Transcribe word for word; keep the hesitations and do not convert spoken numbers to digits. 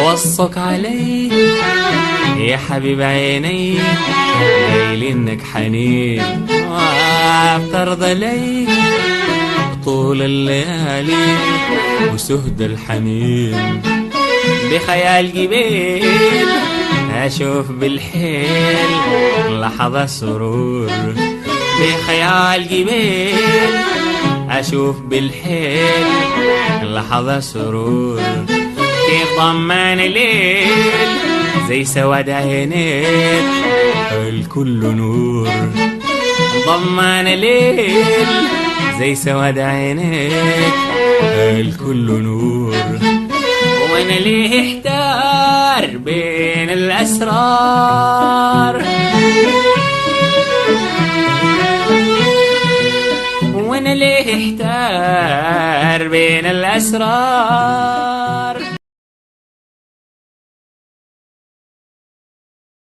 وصك علي يا حبيب عيني، قايل انك حنين وبترضى لي طول الليالي وسهد الحنين. بخيال جبال أشوف بالحيل لحظة سرور، بخيال جبال أشوف بالحيل لحظة سرور. كيف ضمان الليل زي سواد عينيك الكل نور، ضمان الليل زي سواد عينيك الكل نور. وانا ليه احتار بين الاسرار، وانا ليه احتار بين الاسرار.